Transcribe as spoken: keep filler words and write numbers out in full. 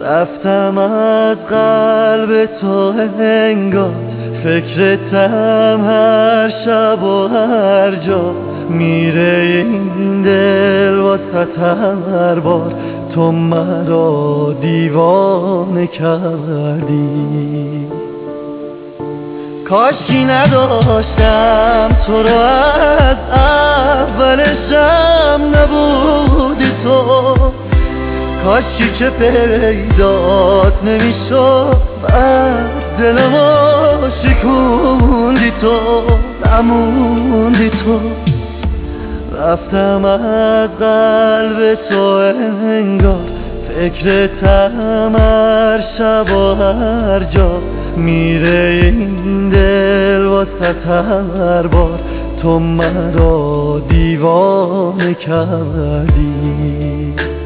رفتم از قلب تو انگار، فکرتم هر شب و هر جا. میره این دل واسه هر بار، تو مرا دیوانه کردی. کاشکی نداشتم تو رو از اولشم نبودی تو، کاشکی که پیدات نمیشد بعد دلمو شکوندی تو، نموندی تو. رفتم از قلب تو انگار، فکرتم هر شب و هر جا. میره این دل واسه هر بار، تو مرا دیوانه کردی.